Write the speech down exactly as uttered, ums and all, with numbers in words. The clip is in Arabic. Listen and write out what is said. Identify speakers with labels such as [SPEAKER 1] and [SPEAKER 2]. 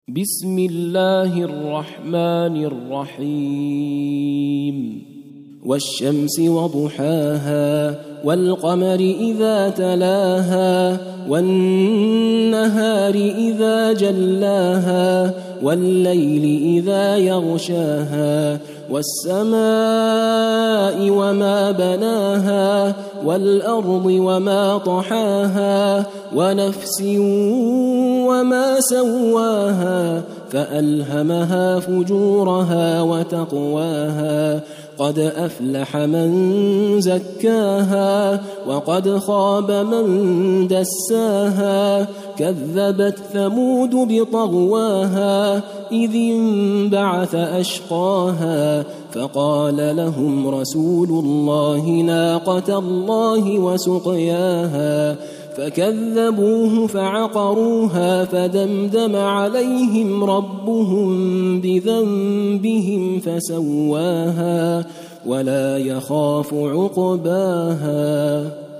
[SPEAKER 1] بسم الله الرحمن الرحيم والشمس وضحاها والقمر إذا تلاها والنهار إذا جلاها والليل إذا يغشاها والسماء وما بناها والأرض وما طحاها ونفس وما سواها فألهمها فجورها وتقواها قد أفلح من زكاها وقد خاب من دساها كذبت ثمود بطغواها إذ انبعث أشقاها فقال لهم رسول الله ناقة الله وسقياها فكذبوه فعقروها فدمدم عليهم ربهم بذنبهم فسواها ولا يخاف عقباها.